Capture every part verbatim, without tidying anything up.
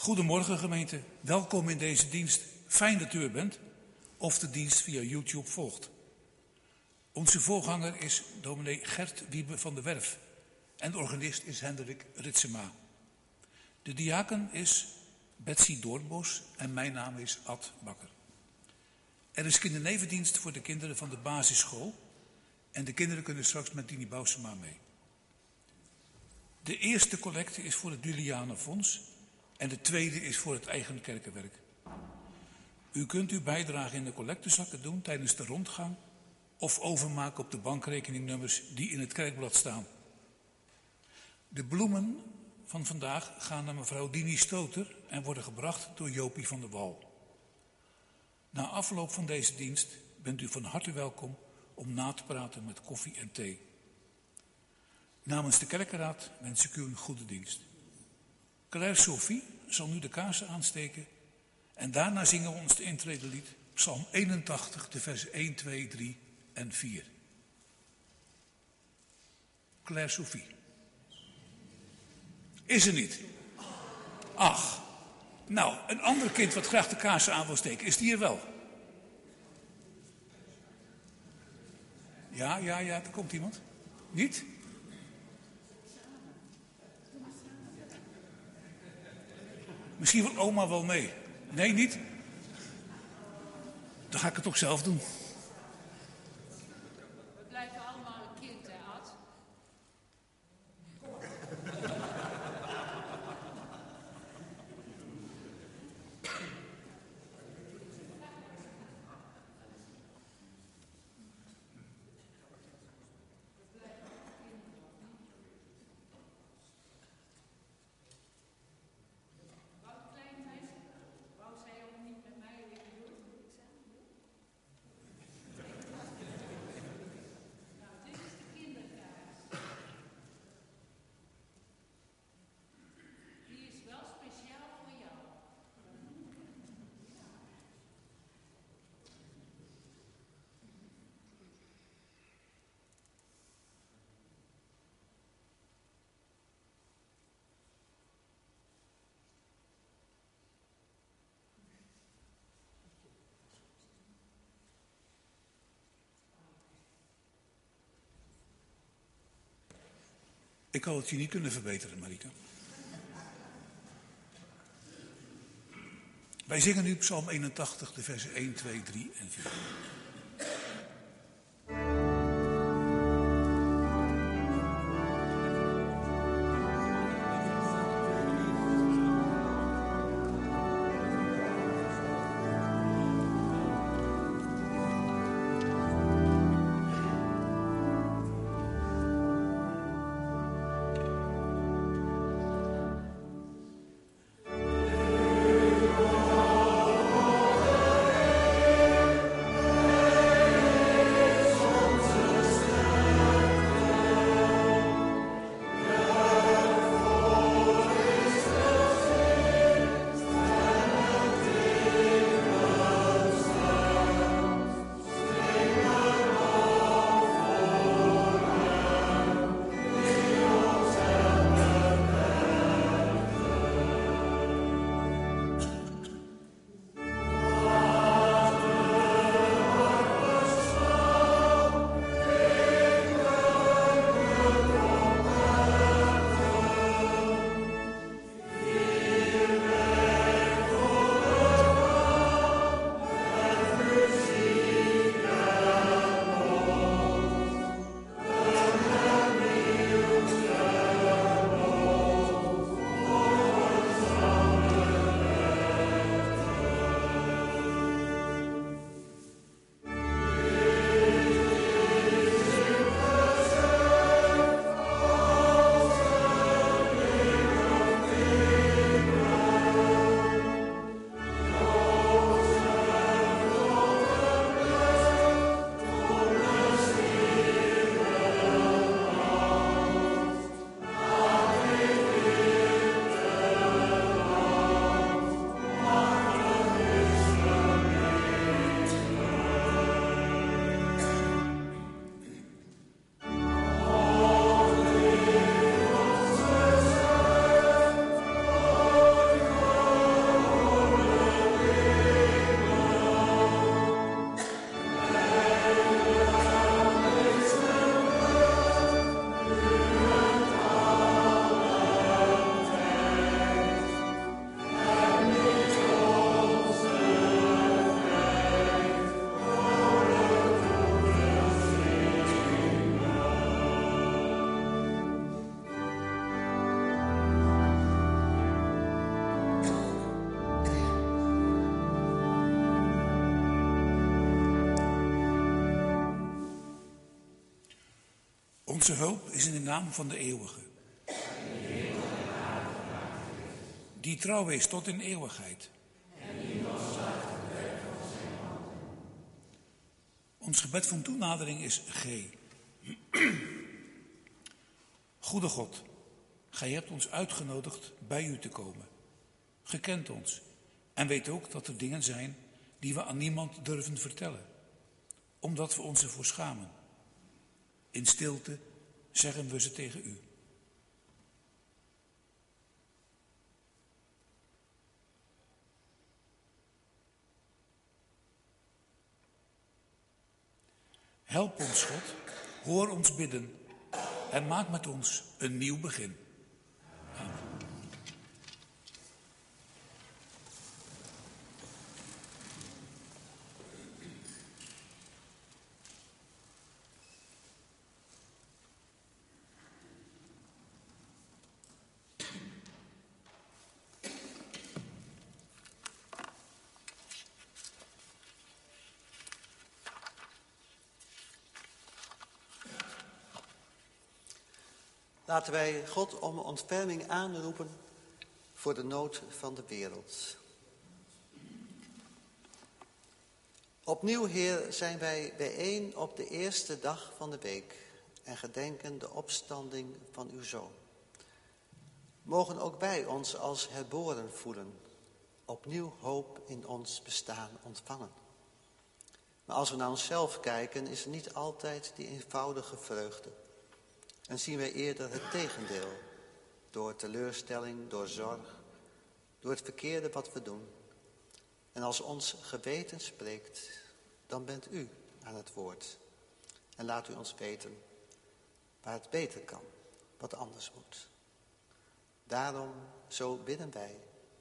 Goedemorgen gemeente, welkom in deze dienst. Fijn dat u er bent of de dienst via YouTube volgt. Onze voorganger is dominee Gert Wiebe van der Werf en de organist is Hendrik Ritsema. De diaken is Betsy Doornbos en mijn naam is Ad Bakker. Er is kindernevendienst voor de kinderen van de basisschool en de kinderen kunnen straks met Dini Bousema mee. De eerste collecte is voor het Julianenfonds en de tweede is voor het eigen kerkenwerk. U kunt uw bijdrage in de collectezakken doen tijdens de rondgang of overmaken op de bankrekeningnummers die in het kerkblad staan. De bloemen van vandaag gaan naar mevrouw Dini Stoter en worden gebracht door Jopie van der Wal. Na afloop van deze dienst bent u van harte welkom om na te praten met koffie en thee. Namens de kerkenraad wens ik u een goede dienst. Claire Sophie zal nu de kaarsen aansteken en daarna zingen we ons de intredelied Psalm eenentachtig, de versen één, twee, drie en vier. Claire Sophie. Is er niet? Ach, nou, een ander kind wat graag de kaarsen aan wil steken, is die er wel? Ja, ja, ja, er komt iemand. Niet? Misschien wil oma wel mee. Nee, niet? Dan ga ik het toch zelf doen. We blijven allemaal een kind, hè, Ad? Ik had het je niet kunnen verbeteren, Marika. Wij zingen nu Psalm eenentachtig, de versen één, twee, drie en vier. Oh Onze hulp is in de naam van de Eeuwige, die trouw is tot in eeuwigheid. Ons gebed van toenadering is G. Goede God, gij hebt ons uitgenodigd bij u te komen. Ge kent ons en weet ook dat er dingen zijn die we aan niemand durven vertellen, omdat we ons ervoor schamen. In stilte zeggen we ze tegen u. Help ons, God, hoor ons bidden en maak met ons een nieuw begin. Amen. Laten wij God om ontferming aanroepen voor de nood van de wereld. Opnieuw, Heer, zijn wij bijeen op de eerste dag van de week en gedenken de opstanding van uw Zoon. Mogen ook wij ons als herboren voelen, opnieuw hoop in ons bestaan ontvangen. Maar als we naar onszelf kijken, is er niet altijd die eenvoudige vreugde. En zien wij eerder het tegendeel, door teleurstelling, door zorg, door het verkeerde wat we doen. En als ons geweten spreekt, dan bent u aan het woord. En laat u ons weten waar het beter kan, wat anders moet. Daarom, zo bidden wij.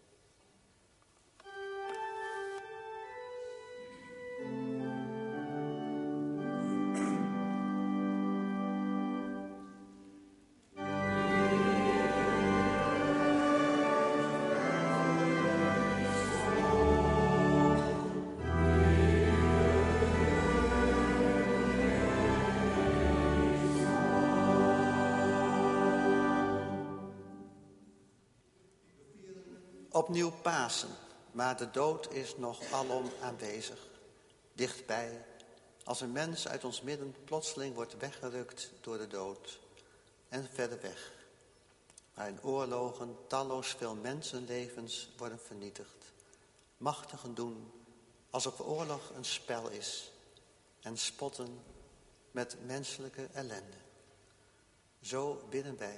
Opnieuw Pasen, maar de dood is nog alom aanwezig. Dichtbij, als een mens uit ons midden plotseling wordt weggerukt door de dood. En verder weg, waar in oorlogen talloos veel mensenlevens worden vernietigd. Machtigen doen alsof oorlog een spel is en spotten met menselijke ellende. Zo bidden wij.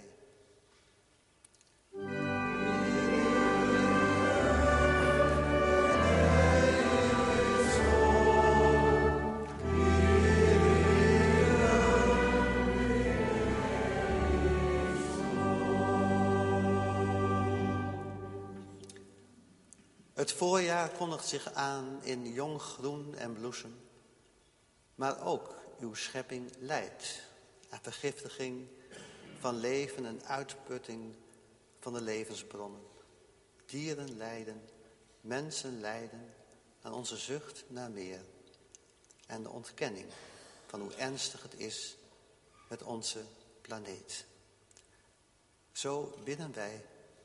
Het voorjaar kondigt zich aan in jong groen en bloesem. Maar ook uw schepping lijdt aan vergiftiging van leven en uitputting van de levensbronnen. Dieren lijden, mensen lijden aan onze zucht naar meer. En de ontkenning van hoe ernstig het is met onze planeet. Zo bidden wij.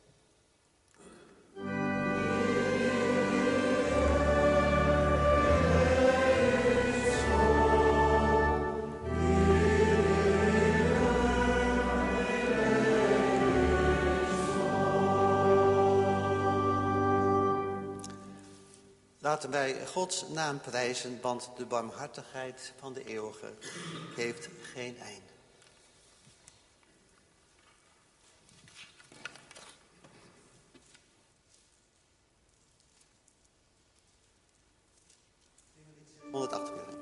Laten wij Gods naam prijzen, want de barmhartigheid van de eeuwige heeft geen einde. honderdachtig keer.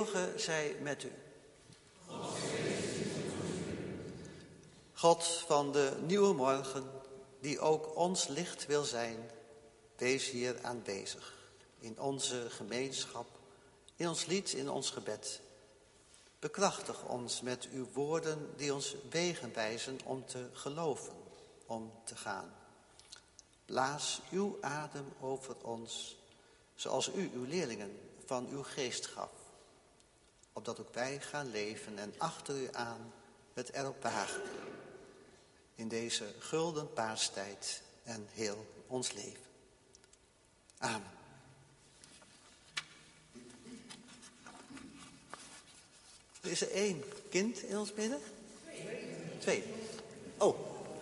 eeuwige zij met u. God van de nieuwe morgen, die ook ons licht wil zijn, wees hier aanwezig. In onze gemeenschap, in ons lied, in ons gebed. Bekrachtig ons met uw woorden die ons wegen wijzen om te geloven, om te gaan. Blaas uw adem over ons, zoals u uw leerlingen van uw geest gaf. Opdat ook wij gaan leven en achter u aan het erop wagen. In deze gulden paastijd en heel ons leven. Amen. Er is er één kind in ons midden? Twee. Oh.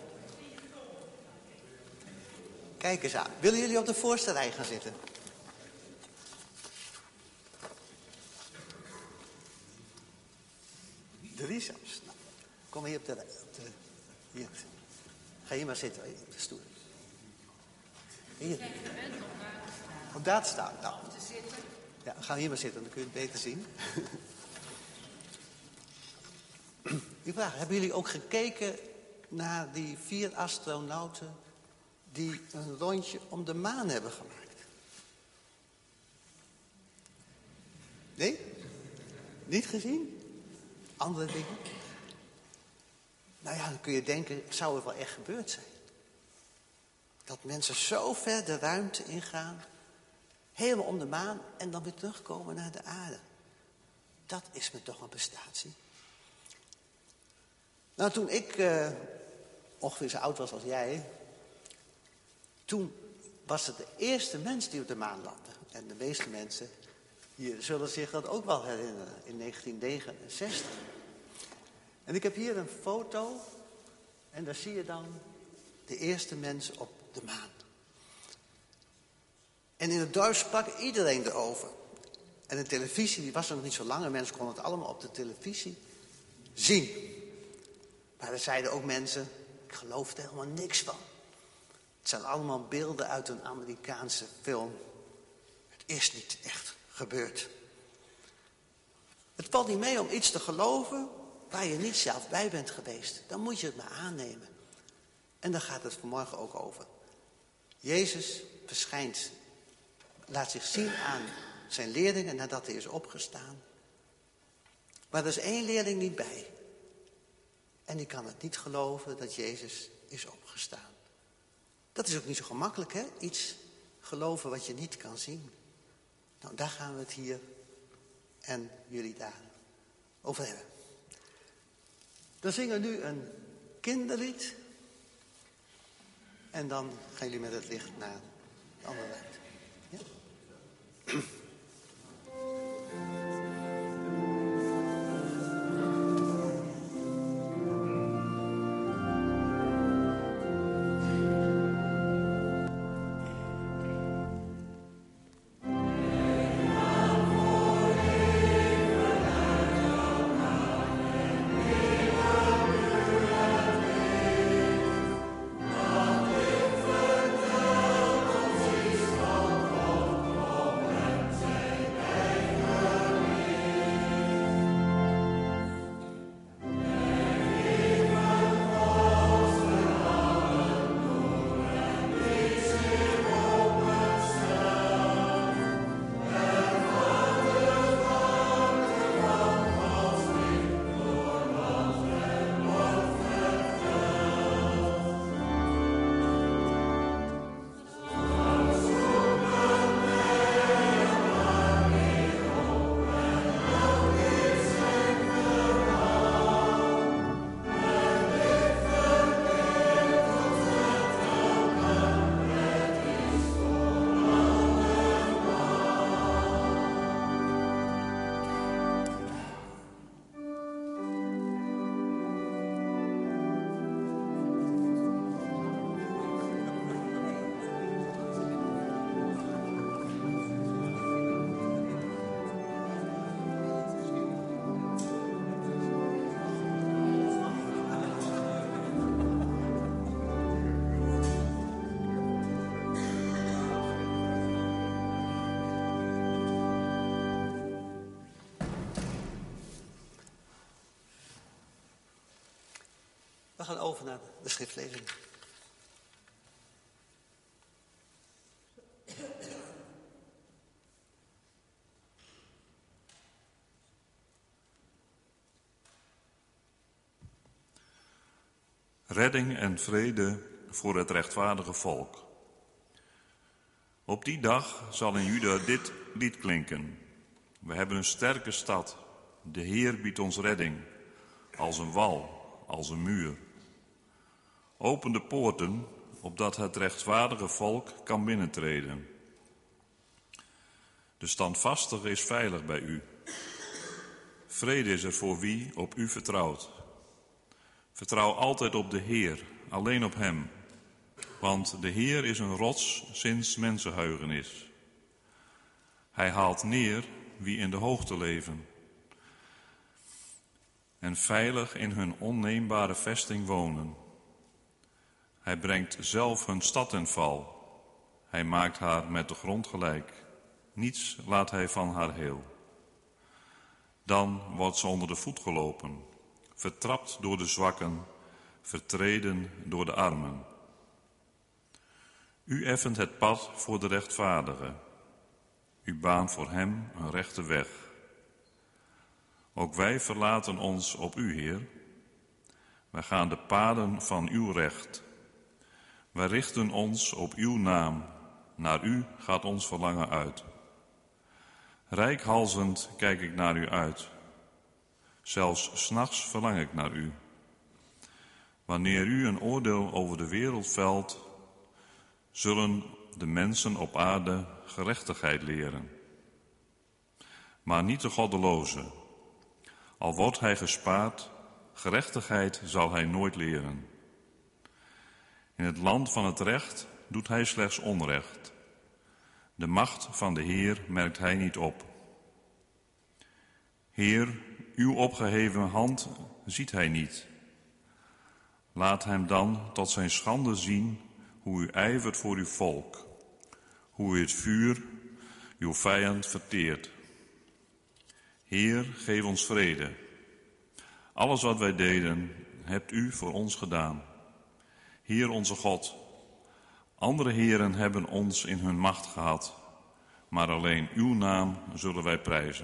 Kijk eens aan. Willen jullie op de voorste rij gaan zitten? Drie zelfs. Nou, kom hier op de, op de... Hier. Ga hier maar zitten, op de stoel. Hier. Op daar te staan. Nou. Ja, ga hier maar zitten, dan kun je het beter zien. Ik vraag, hebben jullie ook gekeken naar die vier astronauten die een rondje om de maan hebben gemaakt? Nee? Niet gezien? Andere dingen? Nou ja, dan kun je denken, zou het wel echt gebeurd zijn? Dat mensen zo ver de ruimte ingaan, helemaal om de maan en dan weer terugkomen naar de aarde. Dat is me toch een prestatie. Nou, toen ik uh, ongeveer zo oud was als jij, toen was het de eerste mens die op de maan landde. En de meeste mensen hier zullen zich dat ook wel herinneren, in negentien negenenzestig. En ik heb hier een foto en daar zie je dan de eerste mens op de maan. En in het dorp sprak iedereen erover. En de televisie, die was nog niet zo lang en mensen konden het allemaal op de televisie zien. Maar er zeiden ook mensen, ik geloof er helemaal niks van. Het zijn allemaal beelden uit een Amerikaanse film. Het is niet echt gebeurd. Het valt niet mee om iets te geloven waar je niet zelf bij bent geweest. Dan moet je het maar aannemen. En daar gaat het vanmorgen ook over. Jezus verschijnt, laat zich zien aan zijn leerlingen nadat hij is opgestaan. Maar er is één leerling niet bij. En die kan het niet geloven dat Jezus is opgestaan. Dat is ook niet zo gemakkelijk, hè? Iets geloven wat je niet kan zien. Nou, daar gaan we het hier en jullie daar over hebben. Dan zingen we nu een kinderlied. En dan gaan jullie met het licht naar de andere ruimte. Ja? We gaan over naar de schriftlezing. Redding en vrede voor het rechtvaardige volk. Op die dag zal in Juda dit lied klinken. We hebben een sterke stad. De Heer biedt ons redding. Als een wal, als een muur. Open de poorten, opdat het rechtvaardige volk kan binnentreden. De standvastige is veilig bij u. Vrede is er voor wie op u vertrouwt. Vertrouw altijd op de Heer, alleen op Hem. Want de Heer is een rots sinds mensenheugenis. Hij haalt neer wie in de hoogte leven. En veilig in hun onneembare vesting wonen. Hij brengt zelf hun stad ten val. Hij maakt haar met de grond gelijk. Niets laat hij van haar heel. Dan wordt ze onder de voet gelopen. Vertrapt door de zwakken, vertreden door de armen. U effent het pad voor de rechtvaardige. U baant voor hem een rechte weg. Ook wij verlaten ons op u, Heer. Wij gaan de paden van uw recht. Wij richten ons op uw naam. Naar u gaat ons verlangen uit. Reikhalzend kijk ik naar u uit. Zelfs 's nachts verlang ik naar u. Wanneer u een oordeel over de wereld velt, zullen de mensen op aarde gerechtigheid leren. Maar niet de goddeloze. Al wordt hij gespaard, gerechtigheid zal hij nooit leren. In het land van het recht doet hij slechts onrecht. De macht van de Heer merkt hij niet op. Heer, uw opgeheven hand ziet hij niet. Laat hem dan tot zijn schande zien hoe u ijvert voor uw volk, hoe u het vuur uw vijand verteert. Heer, geef ons vrede. Alles wat wij deden, hebt u voor ons gedaan. Heer onze God, andere heren hebben ons in hun macht gehad, maar alleen uw naam zullen wij prijzen.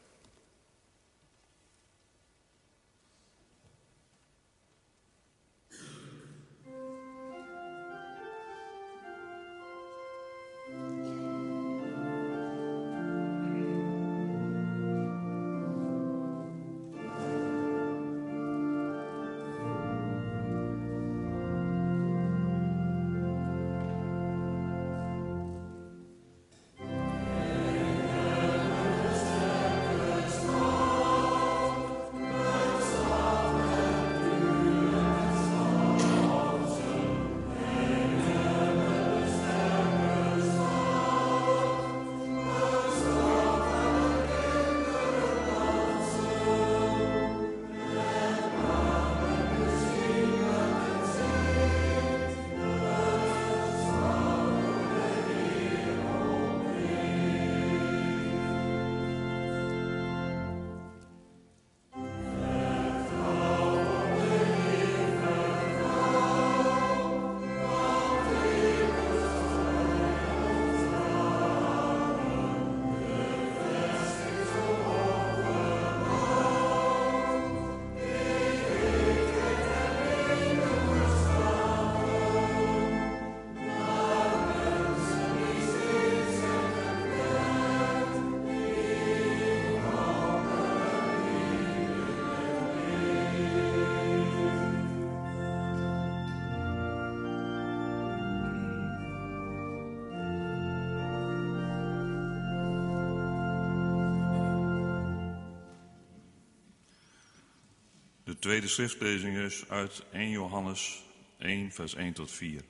De tweede schriftlezing is uit eerste Johannes één, vers één tot vier.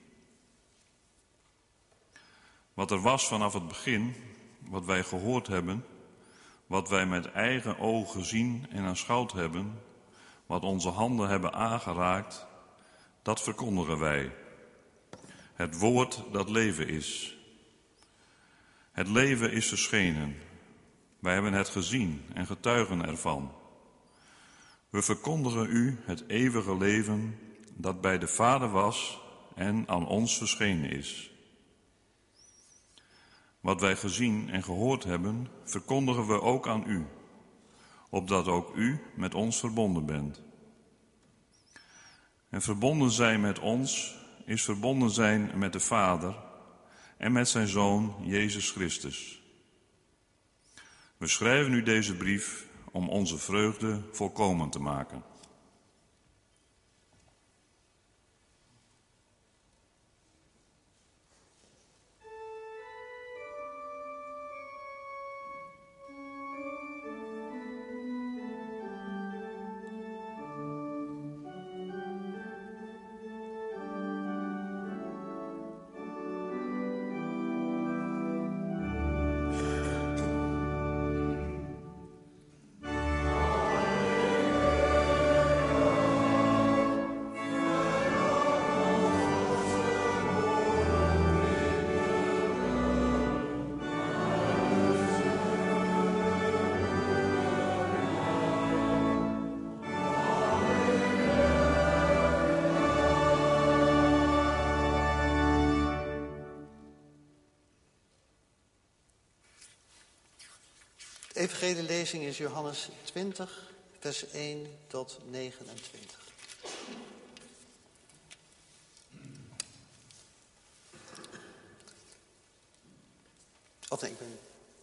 Wat er was vanaf het begin, wat wij gehoord hebben, wat wij met eigen ogen gezien en aanschouwd hebben, wat onze handen hebben aangeraakt, dat verkondigen wij. Het woord dat leven is. Het leven is verschenen. Wij hebben het gezien en getuigen ervan. We verkondigen u het eeuwige leven dat bij de Vader was en aan ons verschenen is. Wat wij gezien en gehoord hebben, verkondigen we ook aan u, opdat ook u met ons verbonden bent. En verbonden zijn met ons is verbonden zijn met de Vader en met zijn Zoon Jezus Christus. We schrijven u deze brief om onze vreugde volkomen te maken. De evangelielezing is Johannes twintig, vers één tot negenentwintig. Of nee, ik ben...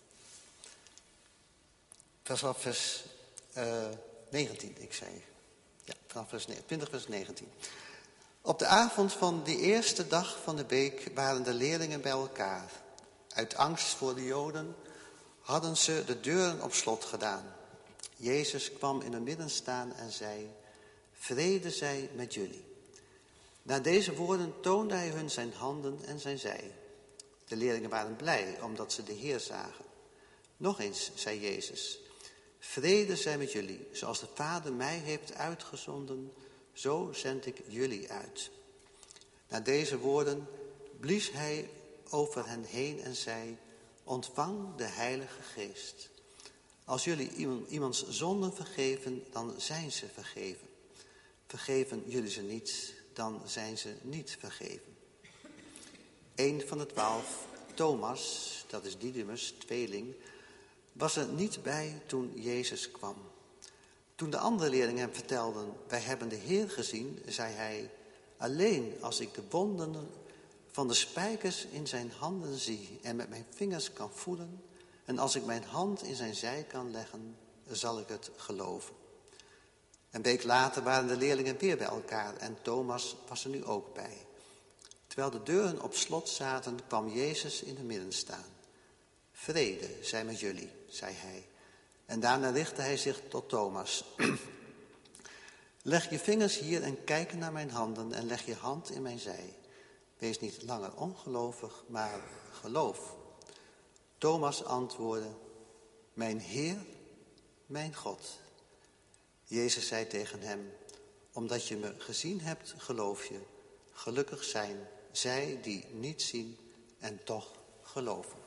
Vanaf vers uh, negentien, ik zei. Ja, vanaf vers twintig, vers negentien. Op de avond van die eerste dag van de week waren de leerlingen bij elkaar. Uit angst voor de Joden hadden ze de deuren op slot gedaan. Jezus kwam in het midden staan en zei: vrede zij met jullie. Na deze woorden toonde hij hun zijn handen en zijn zij. De leerlingen waren blij omdat ze de Heer zagen. Nog eens, zei Jezus: vrede zij met jullie. Zoals de Vader mij heeft uitgezonden, zo zend ik jullie uit. Na deze woorden blies hij over hen heen en zei: ontvang de Heilige Geest. Als jullie iemands zonden vergeven, dan zijn ze vergeven. Vergeven jullie ze niet, dan zijn ze niet vergeven. Een van de twaalf, Thomas, dat is Didymus, tweeling, was er niet bij toen Jezus kwam. Toen de andere leerlingen hem vertelden: wij hebben de Heer gezien, zei hij: alleen als ik de wonden van de spijkers in zijn handen zie en met mijn vingers kan voelen, en als ik mijn hand in zijn zij kan leggen, zal ik het geloven. Een week later waren de leerlingen weer bij elkaar en Thomas was er nu ook bij. Terwijl de deuren op slot zaten, kwam Jezus in het midden staan. Vrede zij met jullie, zei hij. En daarna richtte hij zich tot Thomas. Leg je vingers hier en kijk naar mijn handen en leg je hand in mijn zij. Wees niet langer ongelovig, maar geloof. Thomas antwoordde: mijn Heer, mijn God. Jezus zei tegen hem: omdat je me gezien hebt, geloof je. Gelukkig zijn zij die niet zien en toch geloven.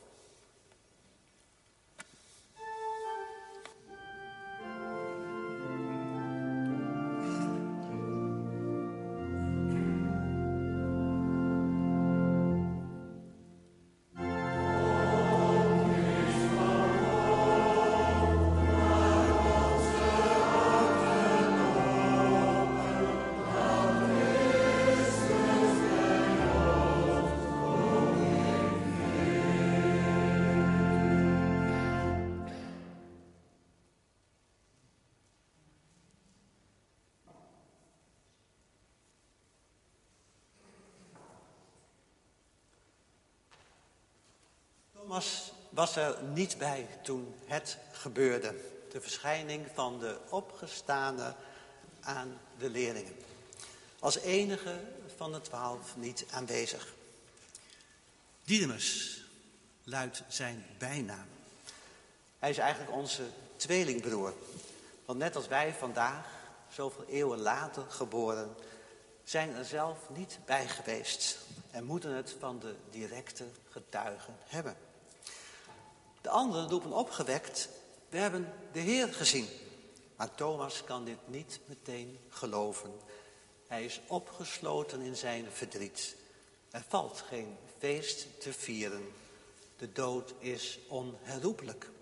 Thomas was er niet bij toen het gebeurde. De verschijning van de opgestane aan de leerlingen. Als enige van de twaalf niet aanwezig. Didymus luidt zijn bijnaam. Hij is eigenlijk onze tweelingbroer. Want net als wij vandaag, zoveel eeuwen later geboren, zijn er zelf niet bij geweest. En moeten het van de directe getuigen hebben. De anderen roepen opgewekt: we hebben de Heer gezien. Maar Thomas kan dit niet meteen geloven. Hij is opgesloten in zijn verdriet. Er valt geen feest te vieren. De dood is onherroepelijk.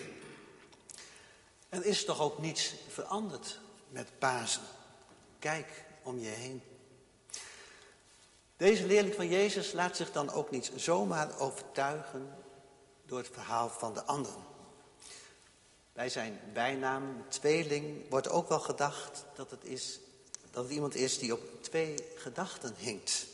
Er is toch ook niets veranderd met Pasen. Kijk om je heen. Deze leerling van Jezus laat zich dan ook niet zomaar overtuigen door het verhaal van de anderen. Bij zijn bijnaam, tweeling, wordt ook wel gedacht dat het, is, dat het iemand is die op twee gedachten hinkt.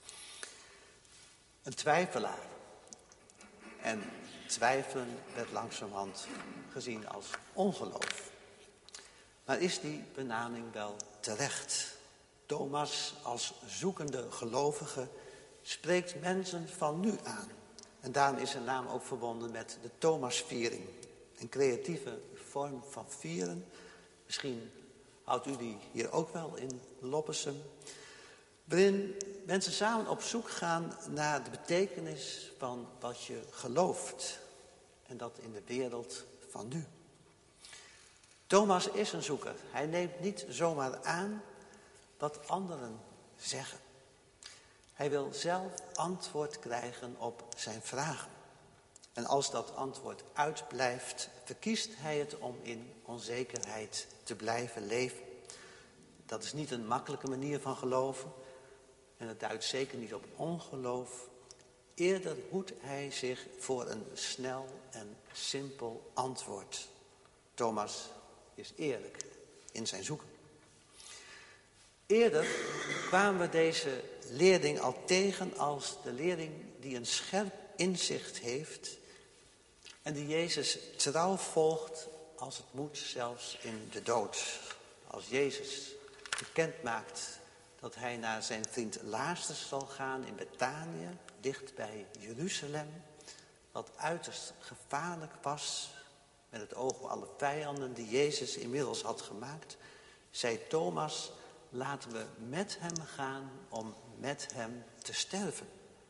Een twijfelaar. En twijfelen werd langzamerhand gezien als ongeloof. Maar is die benaming wel terecht? Thomas als zoekende gelovige spreekt mensen van nu aan. En daarom is zijn naam ook verbonden met de Thomasviering. Een creatieve vorm van vieren. Misschien houdt u die hier ook wel in Loppersum. Waarin mensen samen op zoek gaan naar de betekenis van wat je gelooft. En dat in de wereld van nu. Thomas is een zoeker. Hij neemt niet zomaar aan wat anderen zeggen. Hij wil zelf antwoord krijgen op zijn vragen. En als dat antwoord uitblijft, verkiest hij het om in onzekerheid te blijven leven. Dat is niet een makkelijke manier van geloven. En het duidt zeker niet op ongeloof. Eerder hoedt hij zich voor een snel en simpel antwoord. Thomas is eerlijk in zijn zoeken. Eerder kwamen we deze leerling al tegen als de leerling die een scherp inzicht heeft en die Jezus trouw volgt als het moet, zelfs in de dood. Als Jezus bekend maakt dat hij naar zijn vriend Lazarus zal gaan in Betanië, dicht bij Jeruzalem, wat uiterst gevaarlijk was met het oog op alle vijanden die Jezus inmiddels had gemaakt, zei Thomas: laten we met hem gaan om met hem te sterven.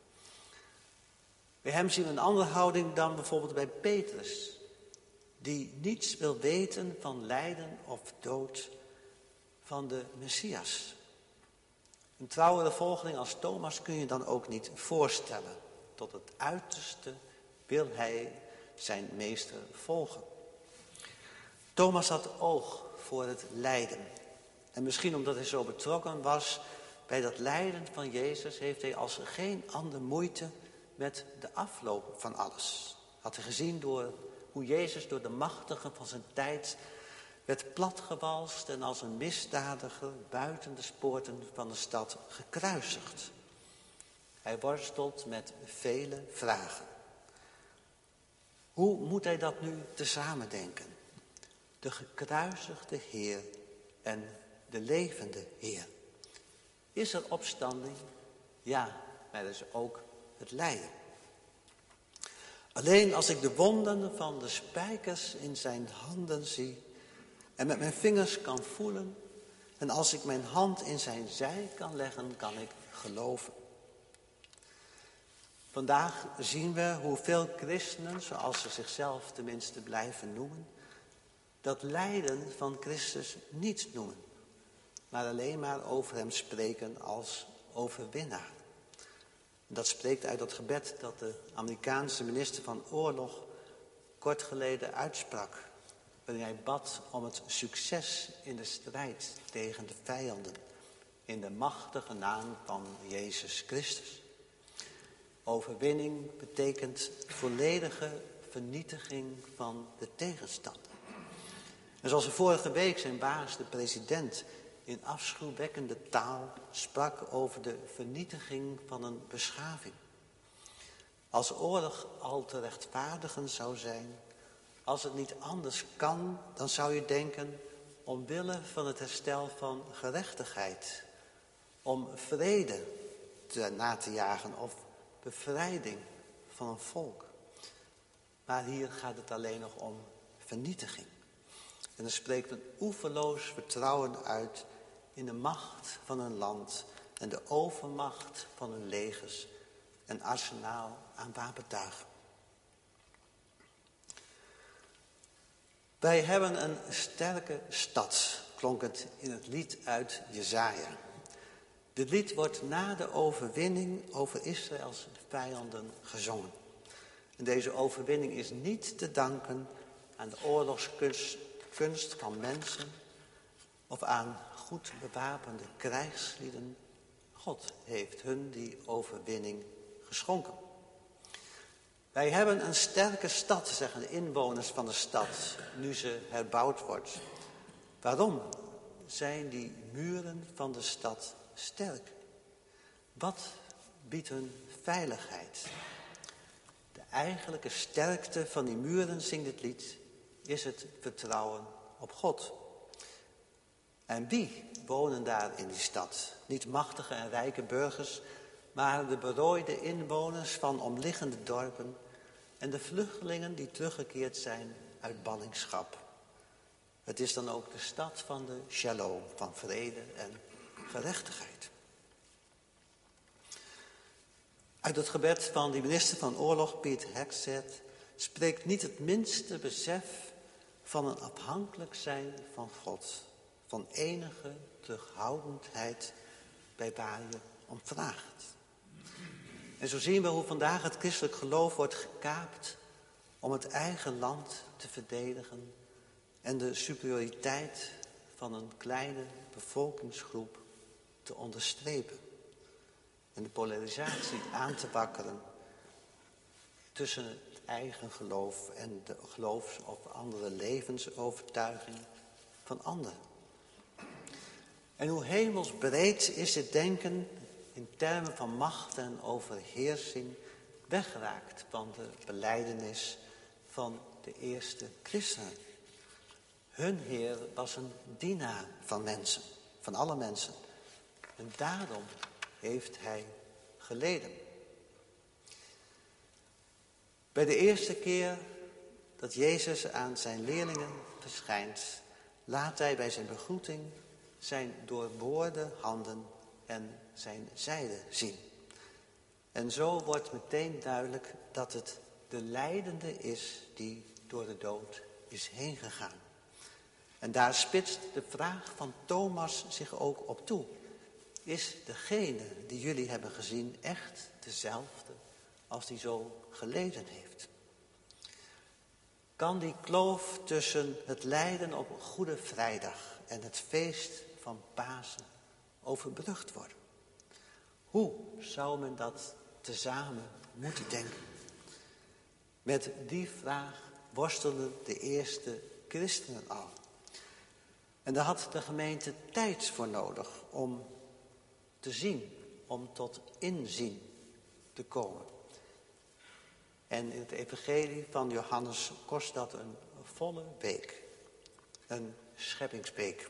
Bij hem zien we een andere houding dan bijvoorbeeld bij Petrus, die niets wil weten van lijden of dood van de Messias. Een trouwere volgeling als Thomas kun je dan ook niet voorstellen. Tot het uiterste wil hij zijn meester volgen. Thomas had oog voor het lijden. En misschien omdat hij zo betrokken was bij dat lijden van Jezus, heeft hij als geen ander moeite met de afloop van alles. Had hij gezien door hoe Jezus door de machtigen van zijn tijd werd platgewalst en als een misdadiger buiten de poorten van de stad gekruisigd. Hij worstelt met vele vragen. Hoe moet hij dat nu tezamen denken? De gekruisigde Heer en de levende Heer. Is er opstanding? Ja, maar er is ook het lijden. Alleen als ik de wonden van de spijkers in zijn handen zie en met mijn vingers kan voelen en als ik mijn hand in zijn zij kan leggen, kan ik geloven. Vandaag zien we hoe veel christenen, zoals ze zichzelf tenminste blijven noemen, dat lijden van Christus niet noemen, maar alleen maar over hem spreken als overwinnaar. Dat spreekt uit dat gebed dat de Amerikaanse minister van Oorlog kort geleden uitsprak, waarin hij bad om het succes in de strijd tegen de vijanden, in de machtige naam van Jezus Christus. Overwinning betekent volledige vernietiging van de tegenstander. En zoals we vorige week zijn baas, de president, in afschuwwekkende taal sprak over de vernietiging van een beschaving. Als oorlog al te rechtvaardigen zou zijn, als het niet anders kan, dan zou je denken, omwille van het herstel van gerechtigheid, om vrede te, na te jagen of bevrijding van een volk. Maar hier gaat het alleen nog om vernietiging. En er spreekt een oeverloos vertrouwen uit in de macht van een land en de overmacht van hun legers en arsenaal aan wapentuigen. Wij hebben een sterke stad, klonk het in het lied uit Jesaja. Dit lied wordt na de overwinning over Israëls vijanden gezongen. En deze overwinning is niet te danken aan de oorlogskunst van mensen of aan goed bewapende krijgslieden. God heeft hun die overwinning geschonken. Wij hebben een sterke stad, zeggen de inwoners van de stad, nu ze herbouwd wordt. Waarom zijn die muren van de stad sterk? Wat biedt hun veiligheid? De eigenlijke sterkte van die muren, zingt het lied, is het vertrouwen op God. En wie wonen daar in die stad? Niet machtige en rijke burgers, maar de berooide inwoners van omliggende dorpen en de vluchtelingen die teruggekeerd zijn uit ballingschap. Het is dan ook de stad van de shalom, van vrede en gerechtigheid. Uit het gebed van de minister van Oorlog, Piet Hekset, spreekt niet het minste besef van een afhankelijk zijn van God. Van enige terughoudendheid bij waar je om vraagt. En zo zien we hoe vandaag het christelijk geloof wordt gekaapt om het eigen land te verdedigen en de superioriteit van een kleine bevolkingsgroep te onderstrepen. En de polarisatie aan te wakkeren tussen het eigen geloof en de geloofs- of andere levensovertuiging van anderen. En hoe hemelsbreed is dit denken in termen van macht en overheersing weggeraakt van de belijdenis van de eerste christenen. Hun Heer was een dienaar van mensen, van alle mensen. En daarom heeft hij geleden. Bij de eerste keer dat Jezus aan zijn leerlingen verschijnt, laat hij bij zijn begroeting zijn doorboorde handen en zijn zijde zien. En zo wordt meteen duidelijk dat het de lijdende is die door de dood is heen gegaan. En daar spitst de vraag van Thomas zich ook op toe. Is degene die jullie hebben gezien echt dezelfde als die zo geleden heeft? Kan die kloof tussen het lijden op Goede Vrijdag en het feest van Pasen overbrugd worden? Hoe zou men dat tezamen moeten denken? Met die vraag worstelden de eerste christenen al. En daar had de gemeente tijd voor nodig om te zien, om tot inzien te komen. En in het evangelie van Johannes kost dat een volle week. Een scheppingsweek.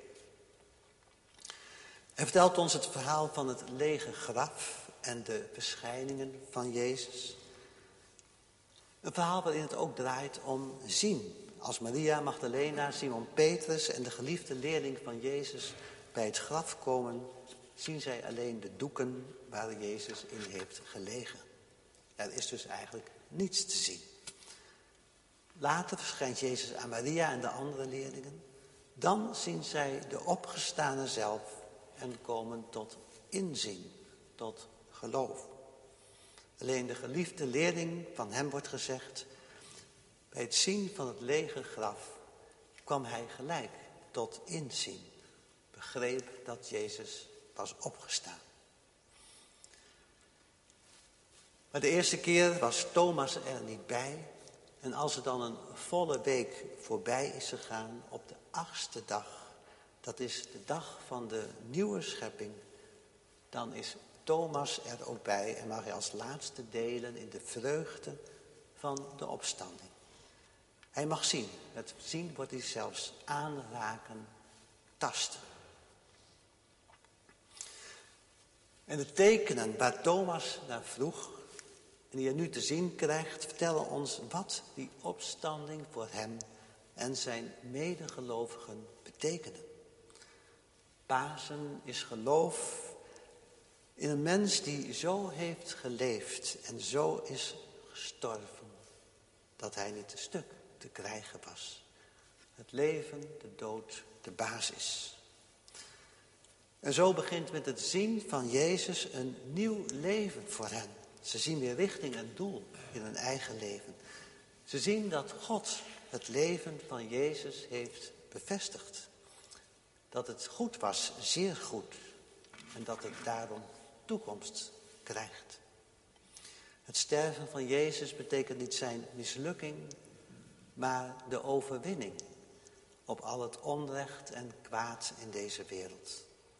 Hij vertelt ons het verhaal van het lege graf en de verschijningen van Jezus. Een verhaal waarin het ook draait om zien. Als Maria Magdalena, Simon Petrus en de geliefde leerling van Jezus bij het graf komen, zien zij alleen de doeken waar Jezus in heeft gelegen. Er is dus eigenlijk niets te zien. Later verschijnt Jezus aan Maria en de andere leerlingen. Dan zien zij de opgestane zelf en komen tot inzien, tot geloof. Alleen de geliefde leerling van hem wordt gezegd, bij het zien van het lege graf kwam hij gelijk tot inzien. Begreep dat Jezus was opgestaan. Maar de eerste keer was Thomas er niet bij. En als er dan een volle week voorbij is gegaan, op de achtste dag, dat is de dag van de nieuwe schepping, dan is Thomas er ook bij en mag hij als laatste delen in de vreugde van de opstanding. Hij mag zien. Het zien wordt hij zelfs aanraken, tasten. En de tekenen waar Thomas naar vroeg en die hij nu te zien krijgt, vertellen ons wat die opstanding voor hem en zijn medegelovigen betekenen. Pasen is geloof in een mens die zo heeft geleefd en zo is gestorven dat hij niet te stuk te krijgen was. Het leven, de dood, de basis. En zo begint met het zien van Jezus een nieuw leven voor hen. Ze zien weer richting en doel in hun eigen leven. Ze zien dat God het leven van Jezus heeft bevestigd. Dat het goed was, zeer goed. En dat het daarom toekomst krijgt. Het sterven van Jezus betekent niet zijn mislukking, maar de overwinning op al het onrecht en kwaad in deze wereld.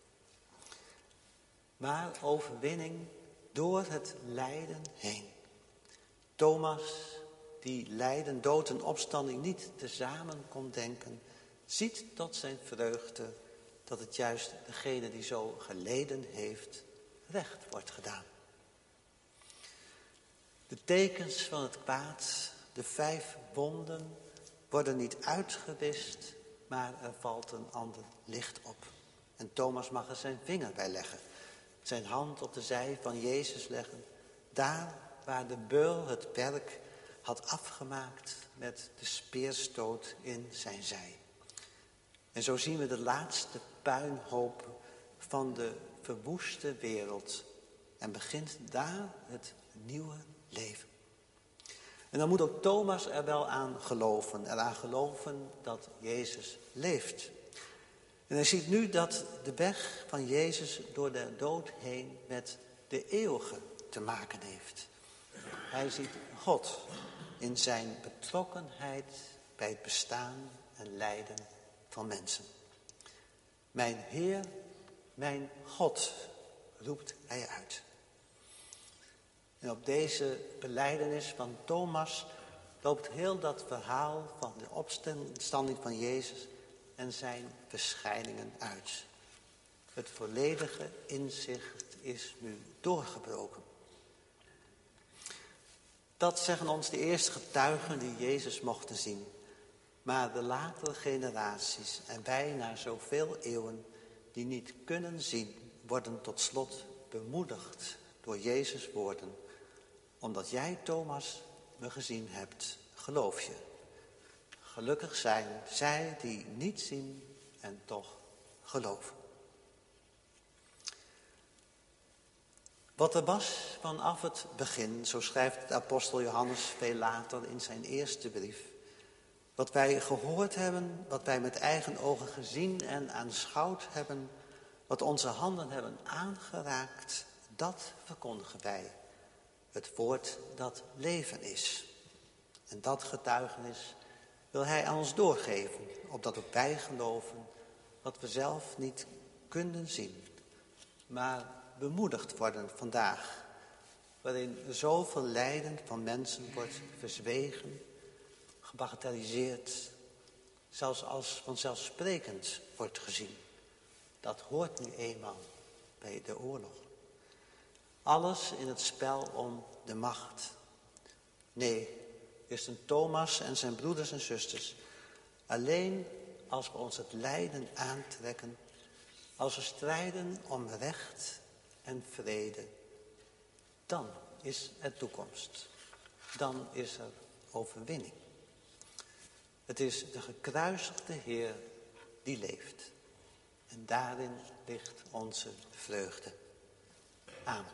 Maar overwinning door het lijden heen. Thomas, die lijden, dood en opstanding niet tezamen kon denken, ziet tot zijn vreugde dat het juist degene die zo geleden heeft, recht wordt gedaan. De tekens van het kwaad, de vijf wonden, worden niet uitgewist, maar er valt een ander licht op. En Thomas mag er zijn vinger bij leggen, zijn hand op de zij van Jezus leggen, daar waar de beul het werk had afgemaakt met de speerstoot in zijn zij. En zo zien we de laatste puinhoop van de verwoeste wereld en begint daar het nieuwe leven. En dan moet ook Thomas er wel aan geloven, eraan geloven dat Jezus leeft. En hij ziet nu dat de weg van Jezus door de dood heen met de eeuwige te maken heeft. Hij ziet God in zijn betrokkenheid bij het bestaan en lijden van mensen. Mijn Heer, mijn God, roept hij uit. En op deze belijdenis van Thomas loopt heel dat verhaal van de opstanding van Jezus en zijn verschijningen uit. Het volledige inzicht is nu doorgebroken. Dat zeggen ons de eerste getuigen die Jezus mochten zien. Maar de latere generaties en wij na zoveel eeuwen die niet kunnen zien, worden tot slot bemoedigd door Jezus' woorden. Omdat jij, Thomas, me gezien hebt, geloof je. Gelukkig zijn zij die niet zien en toch geloven. Wat er was vanaf het begin, zo schrijft de apostel Johannes veel later in zijn eerste brief. Wat wij gehoord hebben, wat wij met eigen ogen gezien en aanschouwd hebben, wat onze handen hebben aangeraakt, dat verkondigen wij. Het woord dat leven is. En dat getuigenis wil hij aan ons doorgeven, opdat ook wij geloven wat we zelf niet kunnen zien, maar bemoedigd worden vandaag, waarin zoveel lijden van mensen wordt verzwegen, gebagatelliseerd, zelfs als vanzelfsprekend wordt gezien. Dat hoort nu eenmaal bij de oorlog. Alles in het spel om de macht. Nee, is een Thomas en zijn broeders en zusters. Alleen als we ons het lijden aantrekken, als we strijden om recht en vrede, dan is er toekomst. Dan is er overwinning. Het is de gekruisigde Heer die leeft. En daarin ligt onze vreugde. Amen.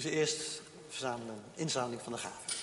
Dus eerst verzamelen, inzameling van de gaven.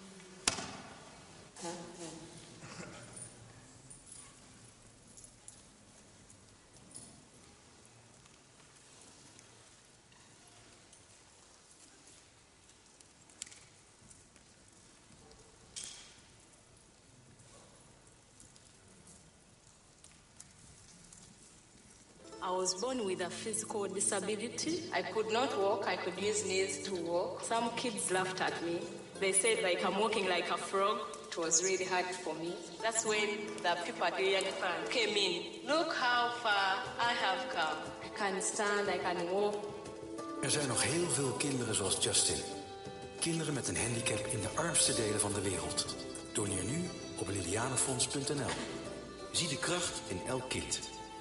I was born with a physical disability. I could not walk. I could use knees to walk. Some kids laughed at me. They said like I'm walking like a frog. It was really hard for me. That's when the people at the young fan came in. Look how far I have come. I can stand, I can walk. Er zijn nog heel veel kinderen zoals Justin. Kinderen met een handicap in de armste delen van de wereld. Doneer nu op lilianefonds punt n l. Zie de kracht in elk kind.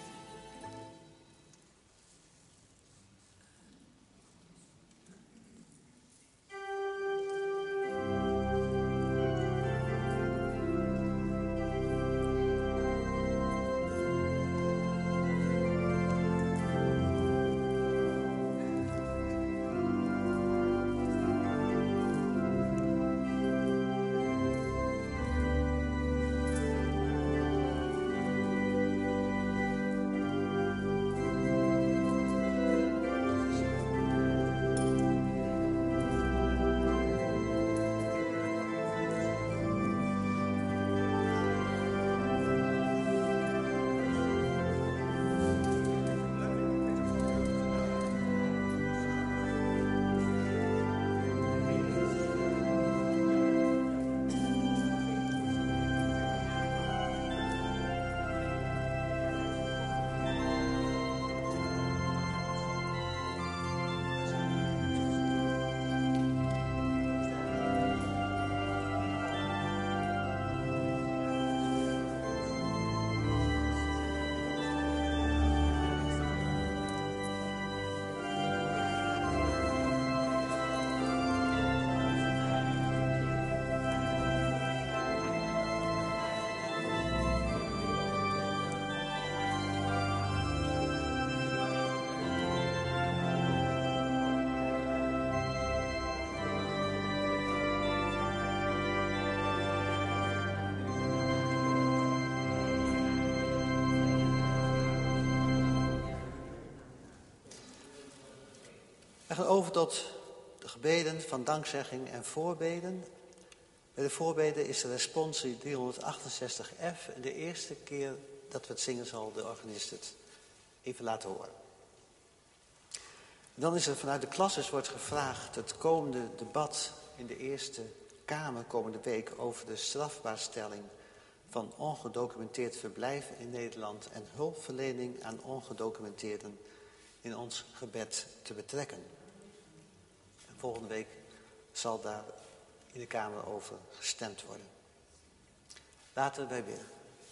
We gaan over tot de gebeden van dankzegging en voorbeden. Bij de voorbeden is de responsie driehonderdachtenzestig F. En de eerste keer dat we het zingen zal de organist het even laten horen. Dan is er vanuit de klasses wordt gevraagd het komende debat in de Eerste Kamer komende week over de strafbaarstelling van ongedocumenteerd verblijf in Nederland en hulpverlening aan ongedocumenteerden in ons gebed te betrekken. En volgende week zal daar in de Kamer over gestemd worden. Laten wij bidden.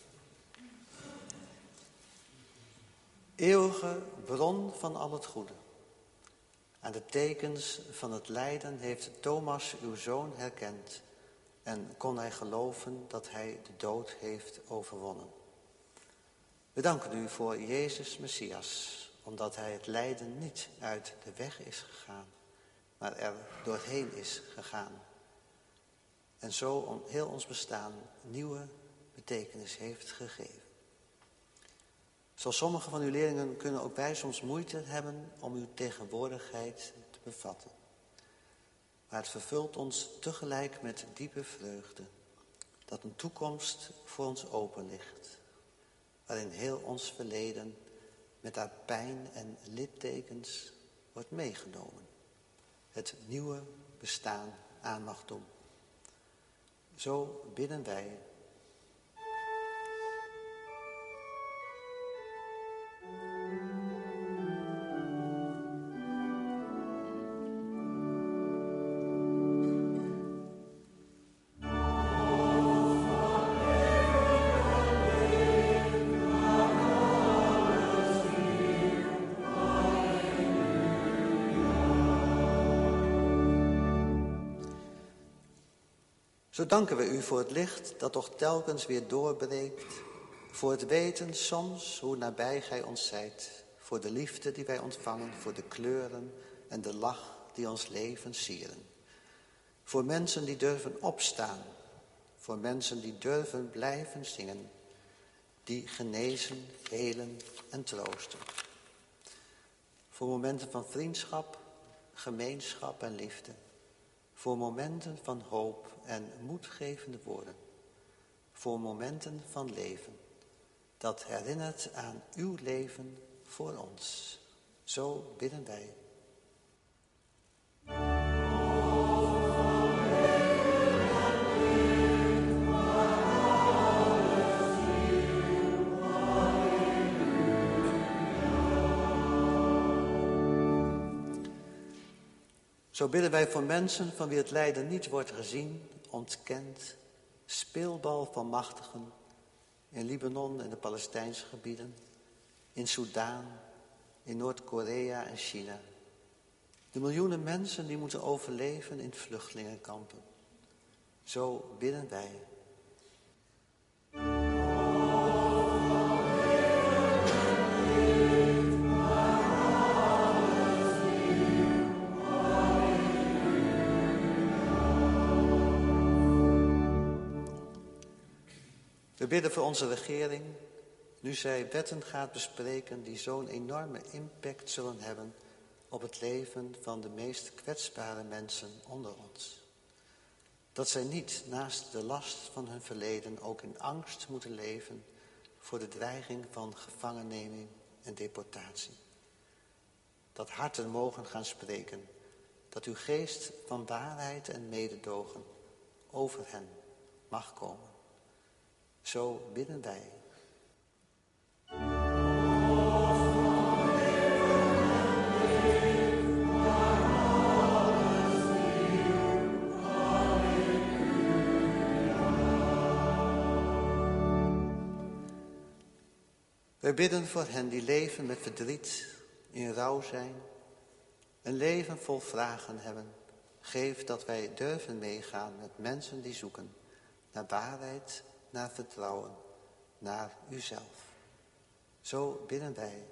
Eeuwige bron van al het goede. Aan de tekens van het lijden heeft Thomas uw zoon herkend en kon hij geloven dat hij de dood heeft overwonnen. We danken u voor Jezus Messias, omdat hij het lijden niet uit de weg is gegaan, maar er doorheen is gegaan. En zo om heel ons bestaan nieuwe betekenis heeft gegeven. Zoals sommige van uw leerlingen kunnen ook wij soms moeite hebben om uw tegenwoordigheid te bevatten. Maar het vervult ons tegelijk met diepe vreugde dat een toekomst voor ons open ligt, waarin heel ons verleden met haar pijn en littekens wordt meegenomen. Het nieuwe bestaan aan mag doen. Zo bidden wij. Zo danken we u voor het licht dat toch telkens weer doorbreekt, voor het weten soms hoe nabij gij ons zijt, voor de liefde die wij ontvangen, voor de kleuren en de lach die ons leven sieren. Voor mensen die durven opstaan. Voor mensen die durven blijven zingen. Die genezen, helen en troosten. Voor momenten van vriendschap, gemeenschap en liefde. Voor momenten van hoop en moedgevende woorden. Voor momenten van leven. Dat herinnert aan uw leven voor ons. Zo bidden wij. Zo bidden wij voor mensen van wie het lijden niet wordt gezien, ontkend, speelbal van machtigen, in Libanon en de Palestijnse gebieden, in Soudaan, in Noord-Korea en China. De miljoenen mensen die moeten overleven in vluchtelingenkampen. Zo bidden wij. We bidden voor onze regering, nu zij wetten gaat bespreken die zo'n enorme impact zullen hebben op het leven van de meest kwetsbare mensen onder ons. Dat zij niet naast de last van hun verleden ook in angst moeten leven voor de dreiging van gevangenneming en deportatie. Dat harten mogen gaan spreken, dat uw geest van waarheid en mededogen over hen mag komen. Zo bidden wij. Wij bidden voor hen die leven met verdriet, in rouw zijn, een leven vol vragen hebben. Geef dat wij durven meegaan met mensen die zoeken naar waarheid, naar vertrouwen, naar uzelf. Zo bidden wij.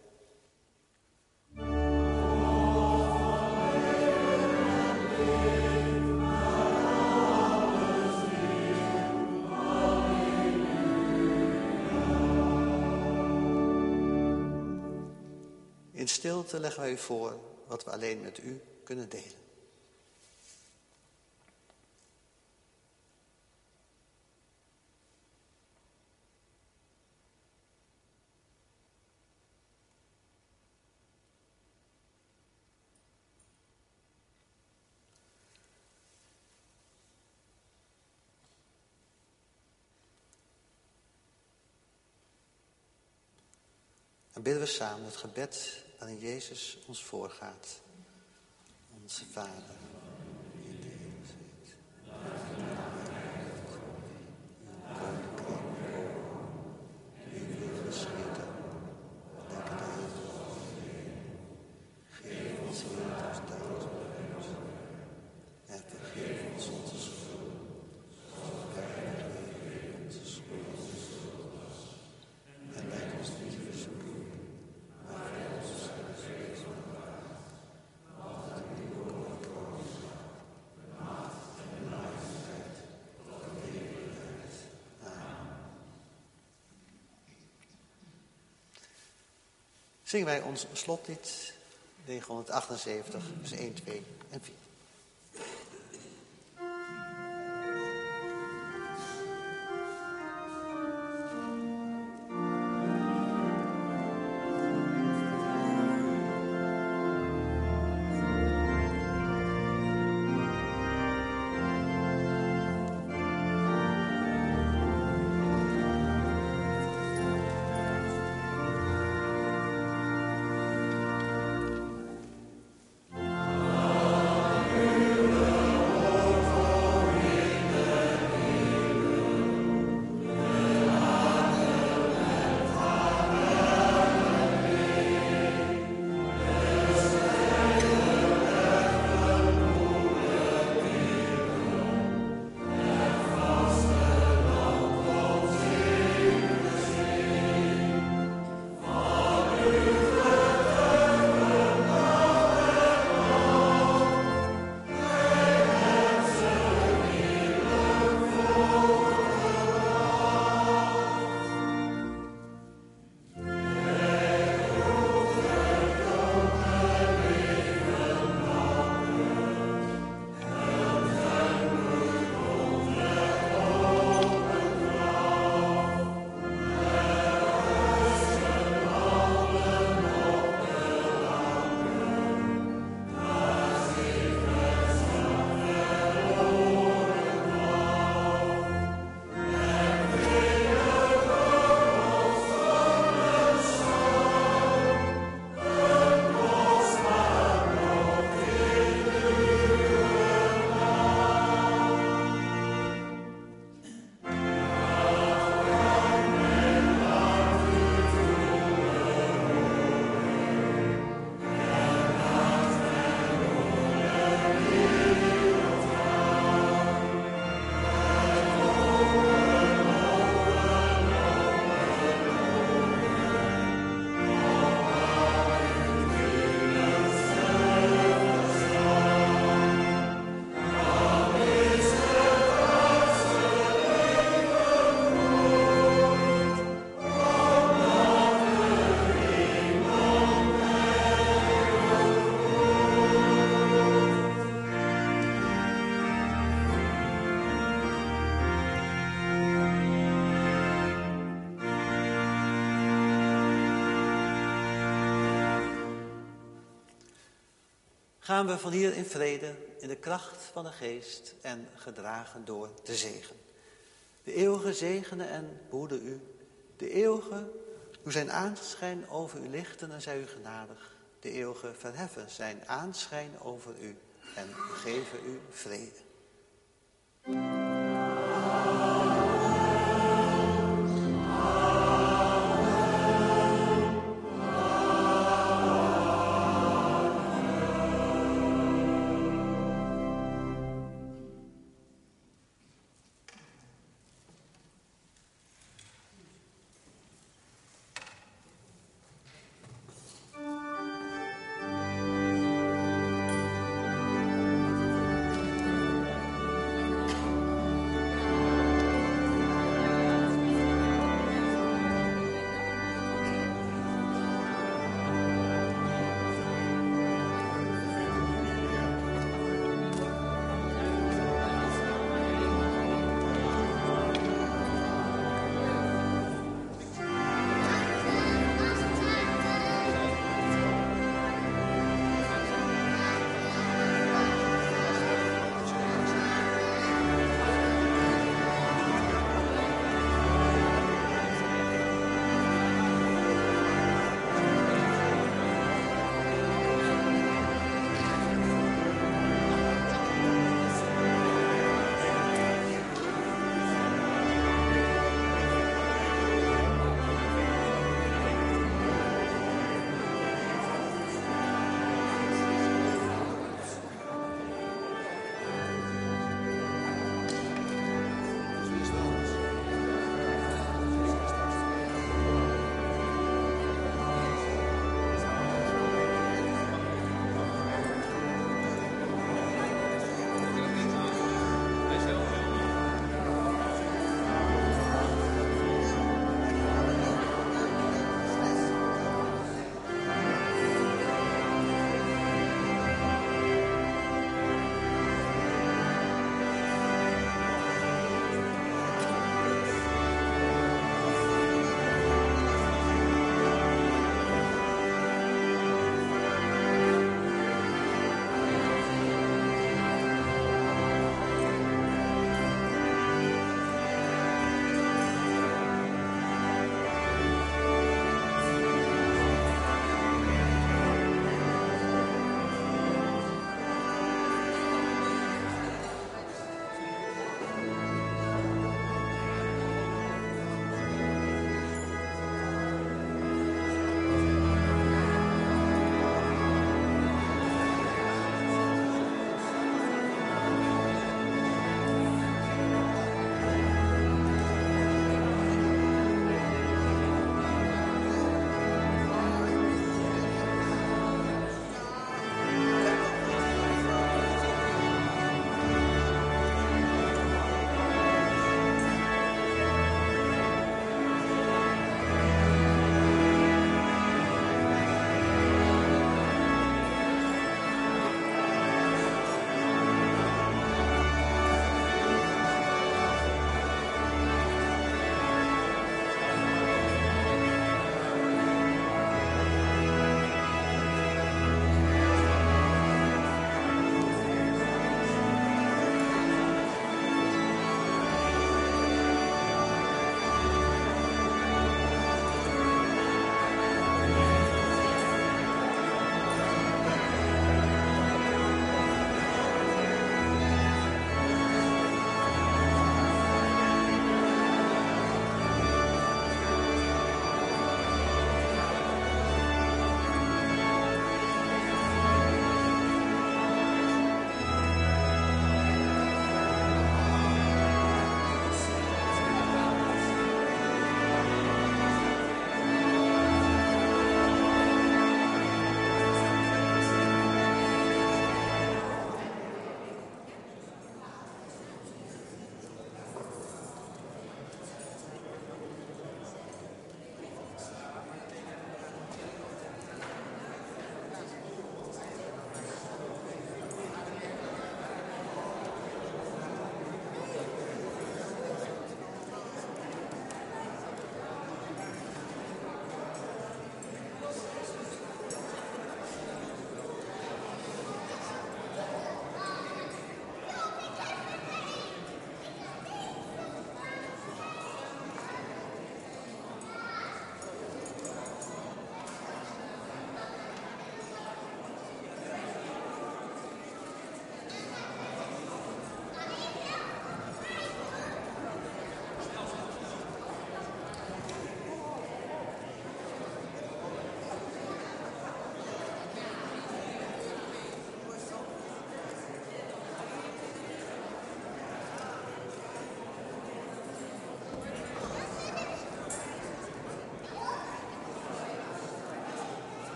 In stilte leggen wij u voor wat we alleen met u kunnen delen. Dan bidden we samen het gebed waarin Jezus ons voorgaat. Onze Vader, in de hemel zijt. Uw koninkrijk komen. Uw wil geschieden. Lekker de hemel. Geef ons heden ons dagelijks brood. En vergeef ons onze schuld. Zoals wij vergeven onze schuldigen. En leid ons niet in verzoeking. Zingen wij ons slotlied negenhonderdachtenzeventig, vers één, twee en vier. Amen. gaan we van hier in vrede, in de kracht van de geest en gedragen door de zegen. De eeuwige zegene en behoede u. De eeuwige doe zijn aanschijn over u lichten en zij u genadig. De eeuwige verheffen zijn aanschijn over u en geven u vrede.